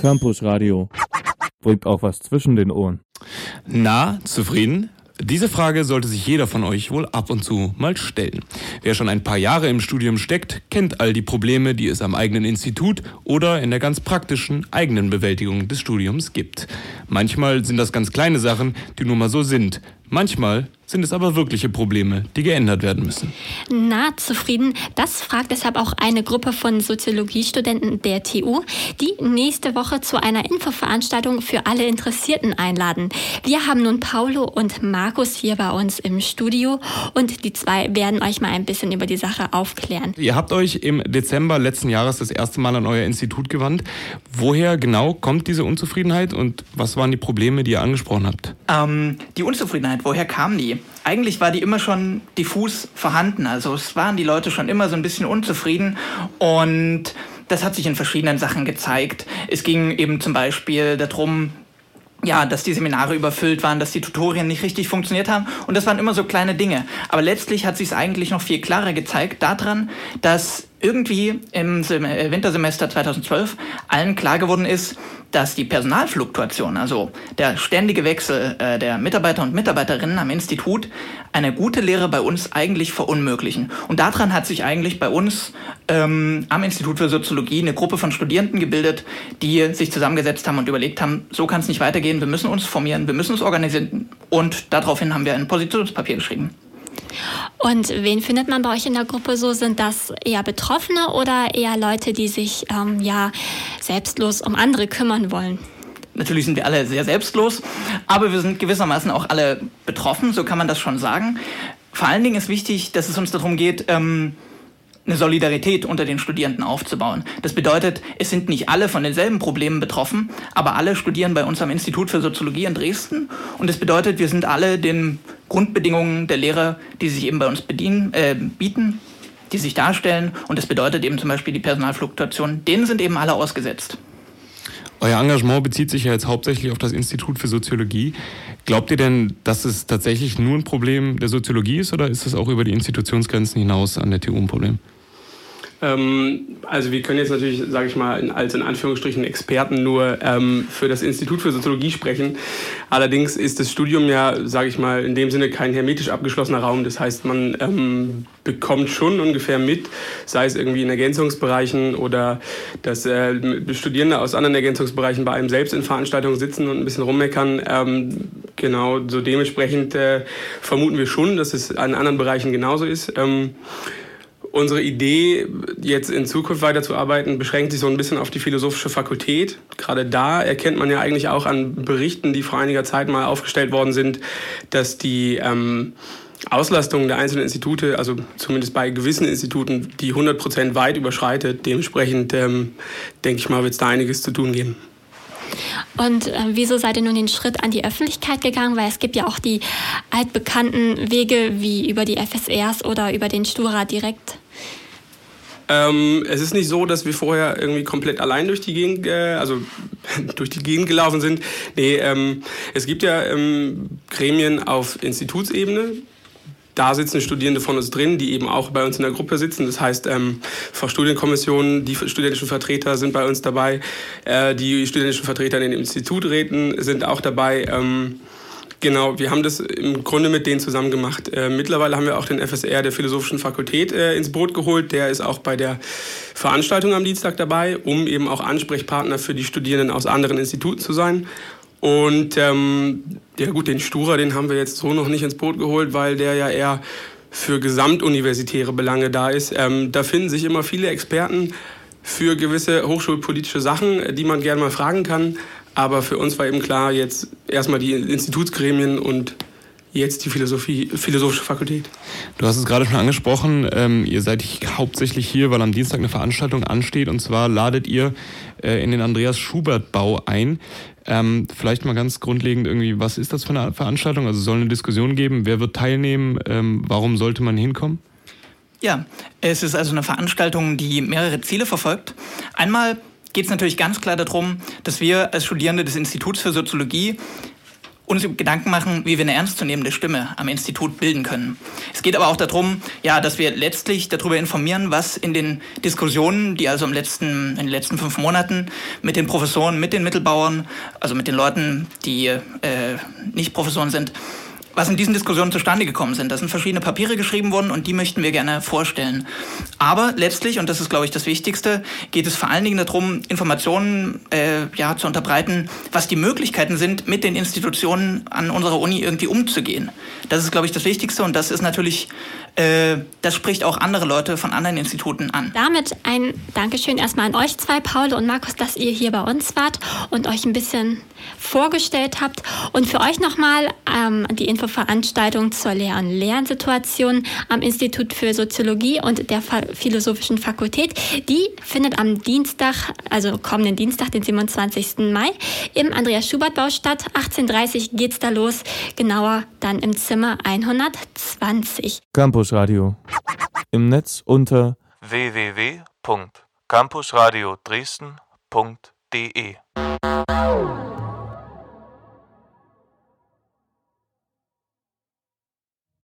Campus Radio. Bringt auch was zwischen den Ohren. Na, zufrieden? Diese Frage sollte sich jeder von euch wohl ab und zu mal stellen. Wer schon ein paar Jahre im Studium steckt, kennt all die Probleme, die es am eigenen Institut oder in der ganz praktischen eigenen Bewältigung des Studiums gibt. Manchmal sind das ganz kleine Sachen, die nun mal so sind. Manchmal sind es aber wirkliche Probleme, die geändert werden müssen. Na, zufrieden? Das fragt deshalb auch eine Gruppe von Soziologiestudenten der TU, die nächste Woche zu einer Infoveranstaltung für alle Interessierten einladen. Wir haben nun Paulo und Markus hier bei uns im Studio und die zwei werden euch mal ein bisschen über die Sache aufklären. Ihr habt euch im Dezember letzten Jahres das erste Mal an euer Institut gewandt. Woher genau kommt diese Unzufriedenheit und was waren die Probleme, die ihr angesprochen habt? Die Unzufriedenheit, woher kam die? Eigentlich war die immer schon diffus vorhanden. Also es waren die Leute schon immer so ein bisschen unzufrieden und das hat sich in verschiedenen Sachen gezeigt. Es ging eben zum Beispiel darum, ja, dass die Seminare überfüllt waren, dass die Tutorien nicht richtig funktioniert haben und das waren immer so kleine Dinge. Aber letztlich hat sich es eigentlich noch viel klarer gezeigt daran, dass irgendwie im Wintersemester 2012 allen klar geworden ist, dass die Personalfluktuation, also der ständige Wechsel der Mitarbeiter und Mitarbeiterinnen am Institut, eine gute Lehre bei uns eigentlich verunmöglichen. Und daran hat sich eigentlich bei uns am Institut für Soziologie eine Gruppe von Studierenden gebildet, die sich zusammengesetzt haben und überlegt haben, so kann es nicht weitergehen, wir müssen uns formieren, wir müssen uns organisieren. Und daraufhin haben wir ein Positionspapier geschrieben. Und wen findet man bei euch in der Gruppe so? Sind das eher Betroffene oder eher Leute, die sich selbstlos um andere kümmern wollen? Natürlich sind wir alle sehr selbstlos, aber wir sind gewissermaßen auch alle betroffen, so kann man das schon sagen. Vor allen Dingen ist wichtig, dass es uns darum geht, eine Solidarität unter den Studierenden aufzubauen. Das bedeutet, es sind nicht alle von denselben Problemen betroffen, aber alle studieren bei uns am Institut für Soziologie in Dresden. Und das bedeutet, wir sind alle den Grundbedingungen der Lehre, die sich eben bei uns bieten, die sich darstellen. Und das bedeutet eben zum Beispiel die Personalfluktuation, denen sind eben alle ausgesetzt. Euer Engagement bezieht sich ja jetzt hauptsächlich auf das Institut für Soziologie. Glaubt ihr denn, dass es tatsächlich nur ein Problem der Soziologie ist oder ist es auch über die Institutionsgrenzen hinaus an der TU ein Problem? Also wir können jetzt natürlich, sage ich mal, als in Anführungsstrichen Experten nur für das Institut für Soziologie sprechen. Allerdings ist das Studium ja, sage ich mal, in dem Sinne kein hermetisch abgeschlossener Raum. Das heißt, man bekommt schon ungefähr mit, sei es irgendwie in Ergänzungsbereichen oder dass Studierende aus anderen Ergänzungsbereichen bei einem selbst in Veranstaltungen sitzen und ein bisschen rummeckern. Genau, so dementsprechend vermuten wir schon, dass es an anderen Bereichen genauso ist. Unsere Idee, jetzt in Zukunft weiterzuarbeiten, beschränkt sich so ein bisschen auf die philosophische Fakultät. Gerade da erkennt man ja eigentlich auch an Berichten, die vor einiger Zeit mal aufgestellt worden sind, dass die Auslastung der einzelnen Institute, also zumindest bei gewissen Instituten, die 100% weit überschreitet. Dementsprechend, denke ich mal, wird es da einiges zu tun geben. Und wieso seid ihr nun den Schritt an die Öffentlichkeit gegangen? Weil es gibt ja auch die altbekannten Wege wie über die FSRs oder über den Stura direkt. Es ist nicht so, dass wir vorher irgendwie komplett allein durch die Gegend gelaufen sind. Nee, es gibt ja Gremien auf Institutsebene. Da sitzen Studierende von uns drin, die eben auch bei uns in der Gruppe sitzen. Das heißt, Fachstudienkommissionen, die studentischen Vertreter sind bei uns dabei. Die studentischen Vertreter in den Instituträten sind auch dabei. Genau, wir haben das im Grunde mit denen zusammen gemacht. Mittlerweile haben wir auch den FSR der Philosophischen Fakultät ins Boot geholt. Der ist auch bei der Veranstaltung am Dienstag dabei, um eben auch Ansprechpartner für die Studierenden aus anderen Instituten zu sein. Und ja gut, den Stura, den haben wir jetzt so noch nicht ins Boot geholt, weil der ja eher für gesamtuniversitäre Belange da ist. Da finden sich immer viele Experten für gewisse hochschulpolitische Sachen, die man gerne mal fragen kann. Aber für uns war eben klar, jetzt erstmal die Institutsgremien und jetzt die Philosophische Fakultät. Du hast es gerade schon angesprochen, ihr seid hauptsächlich hier, weil am Dienstag eine Veranstaltung ansteht und zwar ladet ihr in den Andreas-Schubert-Bau ein. Vielleicht mal ganz grundlegend irgendwie, was ist das für eine Veranstaltung? Also soll eine Diskussion geben, wer wird teilnehmen, warum sollte man hinkommen? Ja, es ist also eine Veranstaltung, die mehrere Ziele verfolgt. Einmal geht es natürlich ganz klar darum, dass wir als Studierende des Instituts für Soziologie uns Gedanken machen, wie wir eine ernstzunehmende Stimme am Institut bilden können. Es geht aber auch darum, dass wir letztlich darüber informieren, was in den Diskussionen, die also in den letzten 5 Monaten mit den Professoren, mit den Mittelbauern, also mit den Leuten, die nicht Professoren sind, was in diesen Diskussionen zustande gekommen sind. Da sind verschiedene Papiere geschrieben worden und die möchten wir gerne vorstellen. Aber letztlich, und das ist, glaube ich, das Wichtigste, geht es vor allen Dingen darum, Informationen zu unterbreiten, was die Möglichkeiten sind, mit den Institutionen an unserer Uni irgendwie umzugehen. Das ist, glaube ich, das Wichtigste und das ist natürlich, das spricht auch andere Leute von anderen Instituten an. Damit ein Dankeschön erstmal an euch zwei, Paul und Markus, dass ihr hier bei uns wart und euch ein bisschen vorgestellt habt. Und für euch nochmal die Infoveranstaltung zur Lehr- und Lernsituation am Institut für Soziologie und der Philosophischen Fakultät. Die findet am Dienstag, also kommenden Dienstag, den 27. Mai, im Andreas-Schubert-Bau statt. 18:30 geht's da los, genauer dann im Zimmer 120. Campus Radio. Im Netz unter www.campusradio Dresden.de